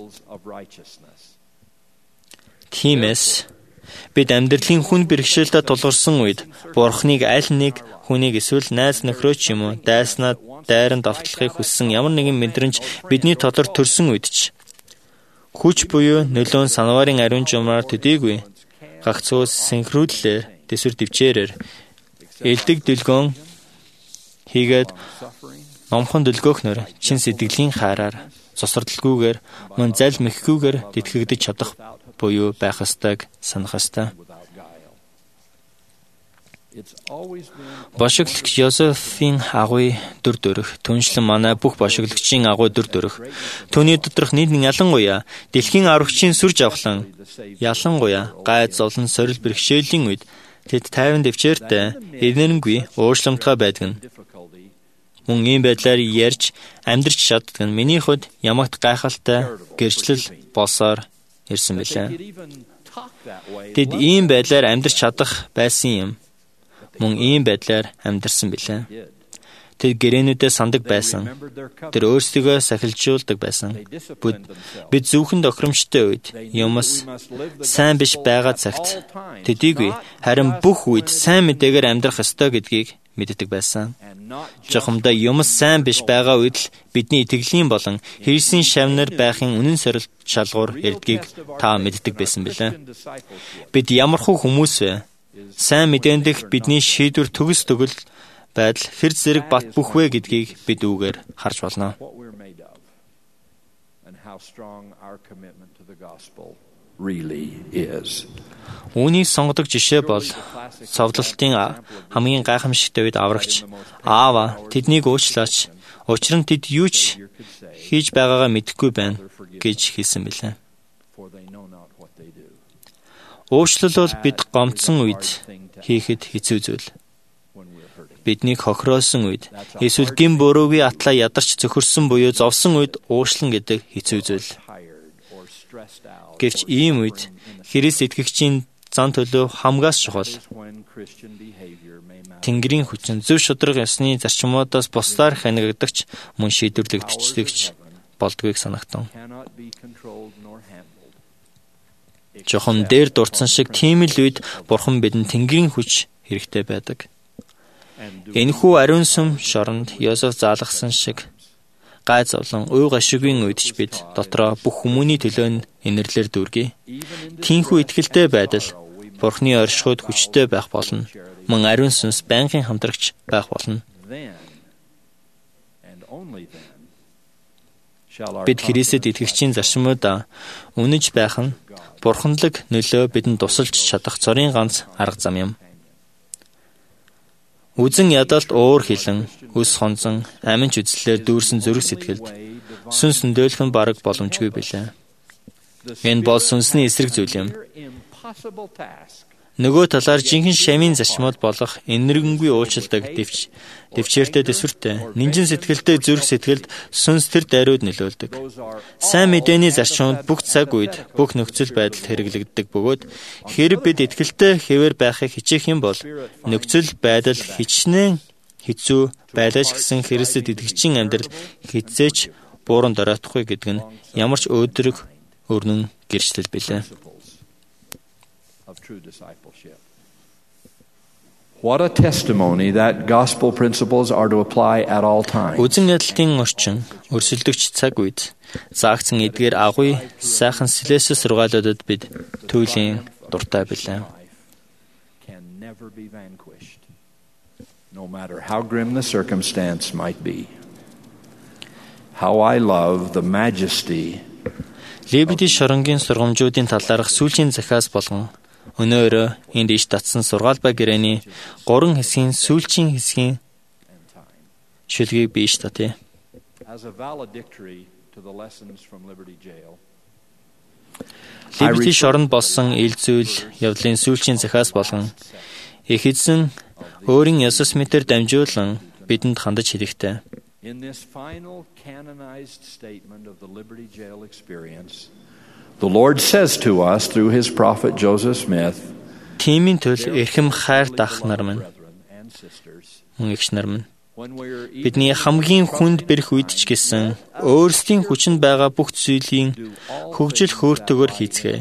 Тиймээс бид амьдралын хүн бэрхшээлтэй тулгарсан үед Бурхныг аль нэг хүнийг эсвэл найз нөхрөө ч юм уу дайснаад дайранд авталахыг хүссэн ямар нэгэн мэдрэмж бидний дотор төрсөн үед ч хүч буюу нөлөөн санварын ариун жумаар төдийгүй гагцуус синхрууллээр төсвөр дэвчээрээр элдэг дэлгөөн хийгээд номхон дэлгөөхнөр чин сэтгэлийн хайраар цусралгүйгээр мөн зал мэхгүйгээр тэтгэгдэж чадах буюу байх ёстойг санах ёстой. Бошиглагч Йозефийн агуй дүр төрх, түншлэн манай бүх бошиглагчийн агуй дүр төрх. Түүний доторх нийт ялангуяа дэлхийн аврагчийн сүр жавхлан, ялангуяа гайд зовлон сорил бэрхшээлийн үед тэд тайван дэвчээртэй энерги ууршламтгай байдаг нь. Мөн ийм байдлаар ярьж амьдрч чаддаг нь миний хувьд ямагт гайхалтай гэрчлэл болсоор ирсэн билээ. Тэд ийм байдлаар амьдрч чадах байсан юм. Мөн ийм байдлаар амьдарсан билээ. Тэд гэрээнүүдээ сандаг байсан. Тэр өөрсдийгөө сахилжуулдаг байсан. Бид зөвхөн тохиромжтой үед юмс сайн биш байгаа цагт тэдийгүй харин бүх үед сайн мэдээгээр амьдрах ёстой гэдгийг мэддэг байсан. Жохомдоо юмс сайн биш байгаа үед л бидний итгэлийн болон Христийн шавнар байхын үнэн сорилт шалгуур ярдгийг та мэддэг байсан билээ. Бид ямархуу хүмүүс вэ? Сайн мэдэн дэх бидний шийдвэр төгс төгөл байдал хэр зэрэг бат бүх вэ гэдгийг бид үүгээр харж болно. Үүнийг сонгодог жишээ бол совлолтын хамгийн гайхамшигтай үед аврагч Аава тэднийг уучлаач. Учир нь тэд юу ч хийж байгаагаа мэдэхгүй байна гэж хэлсэн билээ. Уучлал бол бид гомдсон үед хийхэд хэцүү зүйл. Биднийг хохироосон үед эсвэл гин бороогийн атлаа ядарч цөхөрсөн буюу зовсон үед уушлан гэдэг хэцүү зүйл. Гэвч ийм үед Христ итгэгчийн зан төлөв хамгаас чухал. Тэнгэрийн хүчин зөв шударга ёсны зарчмуудаас бусдаар хянагдагч мөн шийдвэрлэгдчихдэгч болдгоёг санагтун. Жохон дээр дурдсан шиг тийм л үед Бурхан бидэнд Тэнгэрийн хүч хэрэгтэй байдаг. Энэхүү ариун сүм шоронд Йозеф заалгасан шиг гай зовлон уй гашигын үед ч бид дотроо бүх хүмүүний төлөө инэрлэр дүүргэе. Тинхүү итгэлтэй байдал Бурханы оршихуйд хүчтэй байх болно. Мөн ариун сүнс байнгын хамтрагч байх болно. Бид Христэд итгэгчийн зарчмуудаа үнэж байх нь Бурханлаг нөлөө бидэнд тусалж чадах цорын ганц арга зам юм. Үзэн ядалт уур хилэн, үс хонзон, аминч үзлэлээр дүүрсэн зүрх сэтгэлд сүнс нөлөөлөх нь бараг боломжгүй билээ. Энэ бол сүнсний эсрэг зүйл юм. Нөгөө талаар жинхэнэ шамийн зарчмууд болох энергингүй уучлалдаг дэвчээртэй төсвөртэй, нинжин сэтгэлтэй зүрх сэтгэлд сүнс тэр дайрууд нөлөөлдөг. Сайн мэдээний зарчмууд бүх цаг үед, бүх нөхцөл байдалд хэрэглэгддэг бөгөөд хэрэв бид итгэлтэй хэвээр байхыг хичээх юм бол нөхцөл байдал хичнээн хэцүү байлаач гэсэн Христэд итгэгчийн амьдрал хизээч бууран доройтохгүй гэдэг нь ямар ч өөдрөг өрнөн гэрчлэл билээ. What a testimony that gospel principles are to apply at all times. Үзэн ядалтын орчин, өрсөлдөгч цаг үед заагдсан эдгээр агуй сайхан Сэлэс сургаалуудад бид түүлийн дуртай билээ. no matter how grim the circumstance might be. How I love the majesty. Лебедийн шоронгийн сургамжуудын талаарх сүүлийн захиас болгон өнөөрөө энд иш татсан сургаалбай гэрээний 3 хэсгийн сүүлчийн хэсгийн шүлгийг би иш татъя. As a valedictory to the lessons from Liberty Jail. Лебедийн шоронд болсон ил зүйл явдлын сүүлчийн захиас болгон их эзэн өөрийн Есүс мэтээр дамжуулан бидэнд хандаж хэлэхдээ In this final canonized statement of the Liberty Jail experience, the Lord says to us through his prophet Joseph Smith, Тимийн төл эрхэм хайр дах нар минь, мөн эгч нар минь, бидний хамгийн хүнд бэрх үед ч гэсэн өөрсдийн хүчинд байгаа бүх зүйлийн хөгжил хөөртэйгээр хийцгээе.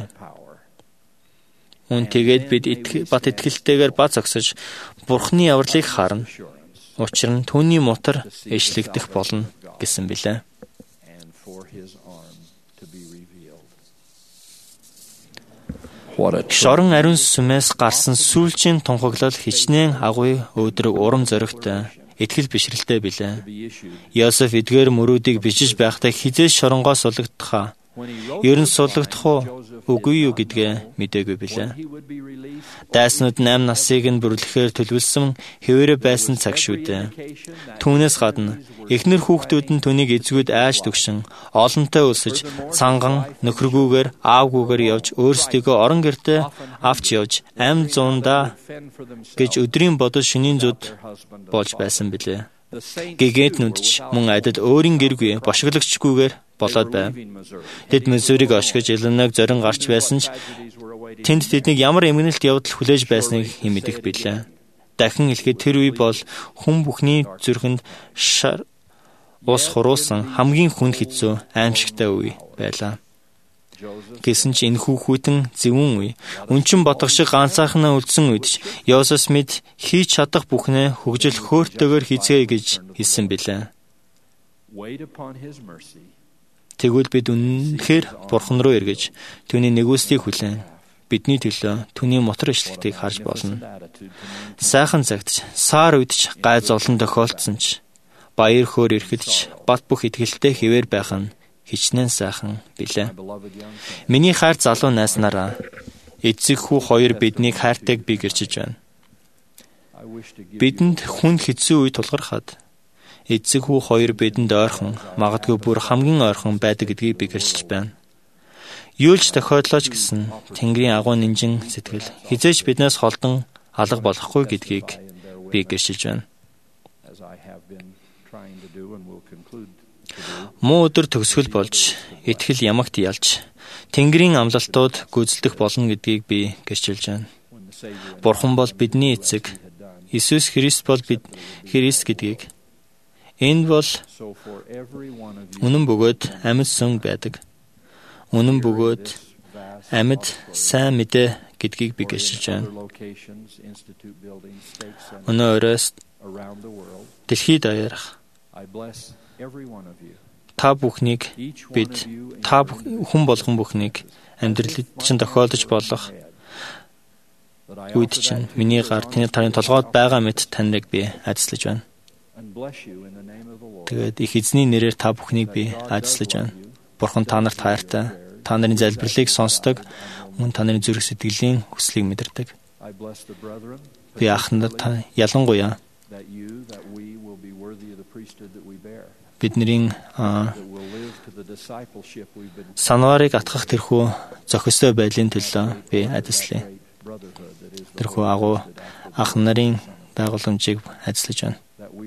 Мөн тэгээд бид бат итгэлтэйгээр бац огсож Бурхны авралыг харна. Учир нь түүний мотор эшлэгдэх болно гэсэн билээ. Шорон ариун сүмээс гарсан сүүлчийн тунхаглал хичнээн агуй өөдрөг урам зоригтой, итгэл бишрэлтэй билээ. Йосеф эдгээр мөрүүдийг бичиж байхдаа хизээс шоронгоос сулагдахаа, ер нь сулагдах уу, үгүй юу гэдгээ мэдээгүй билээ. Дайснууд 8 насыг нь бүрлэхээр төлөвлөсөн хэвээрээ байсан цаг шүү дээ. Түүнээс гадна эхнэр хүүхдүүд нь түүнийг эзгүүд айж төгшин, олонтой өлсөж, цанган нөхргүүгээр аавгүйгээр явж өөрсдийгөө орон гэртээ авч явж амь зуундаа гэж өдрийн бодол шөнийн зүд болж байсан билээ. Гэгэтнүүд ч мөн адил өөрийн гэргүй бошиглогчгүйгээр болоод байв. Тэд Миссуриг ошгож Иллинойг зорин гарч байсан ч тэнд тэднийг ямар эмгэнэлт явдал хүлээж байсныг мэдэх билээ. Дахин хэлэхэд тэр үе бол хүн бүхний зүрхэнд ус хуруулсан хамгийн хүнд хэцүү аимшигтай үе байлаа. Гэсэн ч энэ хүүхүүдэн зөвүүн үе, үнчин ботго шиг ганцаархнаа үлдсэн үед ч Йосеф Смит хийж чадах бүхнээ хөгжил хөөртэйгээр хийцгээе гэж хэлсэн билээ. Тэгвэл бид үнэнхээр Бурхан руу эргэж түүний нэгүслийг хүлээн бидний төлөө түүний мотор ишлэгтийг харж болно. Сайхан цагтч, сар үдч гай зовлон тохиолдсон ч баяр хөөр ирэхэд ч бат бүх итгэлтэй хэвээр байх нь хичнээн сайхан билээ. Миний хайр залуу найснараа, эцэг хүү хоёр биднийг хайртайг би гэрчиж байна. Бидэнд хүнд хэцүү үе тулгархад эцэг хүү хоёр бидэнд ойрхон, магадгүй бүр хамгийн ойрхон байдаг гэдгийг би гэрчилж байна. Юулж тохиоллооч гэсэн Тэнгэрийн агуу нинжин сэтгэл хизээч биднээс холдон алга болохгүй гэдгийг би гэрчилж байна. Муу өдөр төгсгөл болж, итгэл ямагт ялж, Тэнгэрийн амлалтууд гүйцэлдэх болно гэдгийг би гэрчилж байна. Бурхан бол бидний эцэг, Иесус Христ бол Христ гэдгийг. Энэ бол үнэн бөгөөд амьд сүм байдаг. Үнэн бөгөөд амьд сайн мэдээ гэдгийг би гэрчилж байна. Өнөөдрөөс дэлхийд аярах та бүхнийг бид хүн болгон бүхнийг амьдралд чинь тохиолдож болох үед чинь миний гар таны толгойд байгаа мэт таныг би айдслаж байна. Тэгээд их эзний нэрээр та бүхнийг би айдслаж байна. Бурхан та нарт хайртай, та нарын залбирлыг сонсдог, мөн та нарын зүрх сэтгэлийн хүслийг мэдэрдэг. Би ахнад ялангуяа бидний санварыг атгах тэрхүү зохистой байдлын төлөө би айдслая. Тэрхүү агуу ах нарын байгууламжийг айдслаж байна.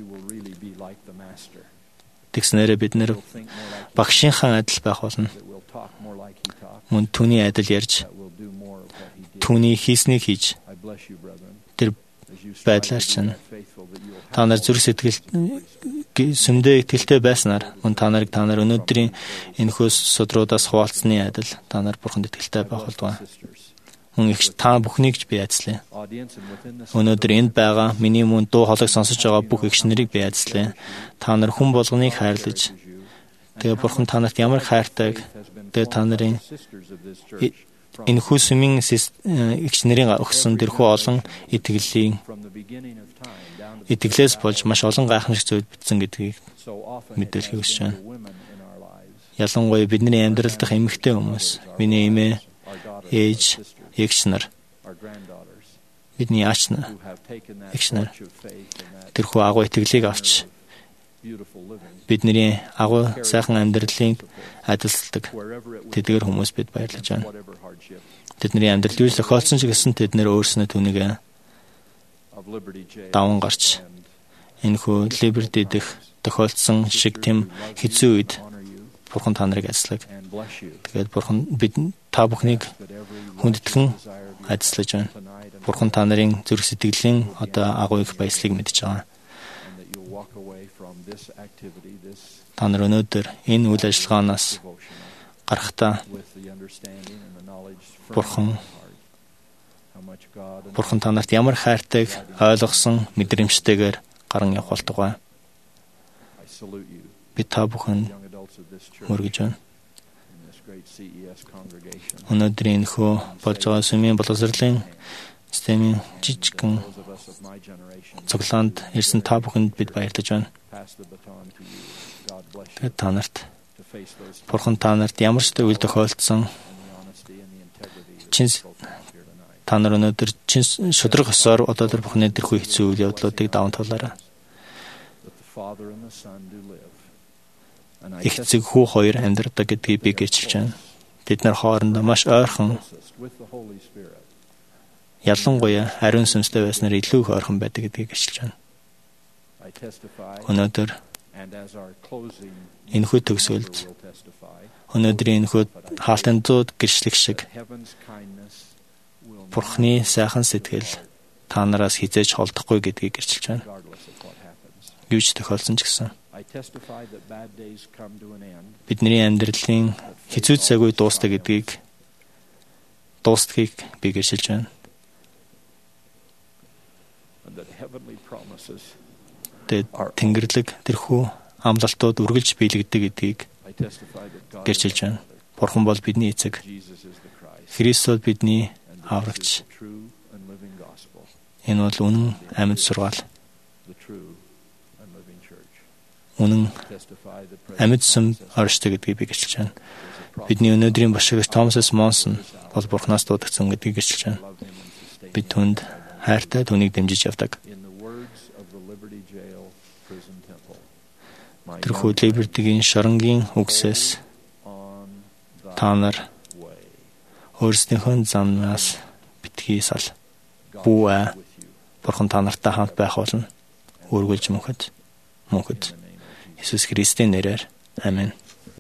Тэгснээрээ бид нэр багшийнхаа адил байх болно. Мөн түүний адил ярьж, түүний хийснийг хийж, тэр байдлаар чинь та нар зүрх сэтгэл сүмдээ итгэлтэй байснаар мөн та нар өнөөдрийн энэхүү судруудаас хуваалцсны адил та нар Бурханд итгэлтэй байх болтугай. Мөн их та бүхнийг би айдслая. Өнөөдөр энд байгаа миний мөн дуу хоолойг сонсож байгаа бүх эгч нарыг би айдслая. Та нар хүн болгоныг хайрлаж, тэгээ Бурхан та нарт ямар хайртайг, тэгээ та нарын энэхүү сүмийн эгч нарын өгсөн тэрхүү олон итгэлээс болж маш олон гайхамшиг зүйл бичсэн гэдгийг мэдүүлэхийг хүсэж байна. Ялангуяа бидний амьдрал дахь эмэгтэй хүмүүс, миний эмээ, ээж, эгч нар, бидний аач нар, эгч нар тэрхүү агуу итгэлийг авч бидний агуу сайхан амьдралыг адилсалдаг тэдгээр хүмүүс бид баярлаж байна. Тэдний амьдрал юу ч тохиолдсон ч гэсэн тэд нэр өөрснөө түүнийг даван гарч энэхүү Liberty дэх тохиолдсон шиг тэм хэцүү үед Бурхан та нарыг ажиллаг. Тэгээд Бурхан та бүхнийг хүндэтгэн ажиллаж байна. Бурхан та нарын зүрх сэтгэлийн агуу их баяслыг мэдж байгаа. Та нар өнөөдөр энэ үйл ажиллагаанаас гарахдаа Бурхан та нарт ямар хайртайг ойлгосон мэдрэмжтэйгээр гаран явах болтугай. Би та бүхэнд мөргөж байна. Өнөөдрийн энэхүү болж байгаа сүмийн боловсролын системийн жижигхэн цоглоонд ирсэн та бүхэнд бид баярлаж байна. Тэгээд та нарт Бурхан та нарт ямар ч үйл тохиолдсон та нар өнөөдөр шудраг ёсоор одоо Бурханы тэрхүү хэцүү үйл явдлуудыг даван туулаарай. Их эцэг хүү хоёр амьдардаг гэдгийг би гэрчилж байна. Бид нар хоорондоо маш ойрхон, ялангуяа ариун сүнстэй байснаар илүү их ойрхон байдаг гэдгийг гэрчилж байна. Өнөөдөр энэхүү төгсгөлд өнөөдрийн энэхүү хаалтын зууд гэрчлэх шиг Бурхны сайхан сэтгэл та нараас хизээж холдохгүй гэдгийг гэрчилж байна. Юу ч тохиолдсон ч гэсэн бидний амьдралын хэцүү цагүй дуустдаг гэдгийг би гэрчилж байна. Тэнгэрлэг тэрхүү амлалтууд үргэлж биелэгддэг гэдгийг гэрчилж байна. Бурхан бол бидний эцэг. Христос бидний аврагч. Энэ бол үнэн амьд сургаал. Үнэн амьд сүм оршдог гэдгийг би гэрчилж байна. Бидний өнөөдрийн башигч Томас Монсон бол Бурханаас дуудагдсан гэдгийг гэрчилж байна. Бид түнд хайртай түүнийг дэмжиж явдаг. Тэрхүү Liberty-гийн шоронгийн үгсээс та нар өөрсдийнхөө замнаас битгий сал. Бүү Бурхан та нартай хамт байх болно. Үргэлж мөнхөд. Иесус Христийн нэрээр. Амен.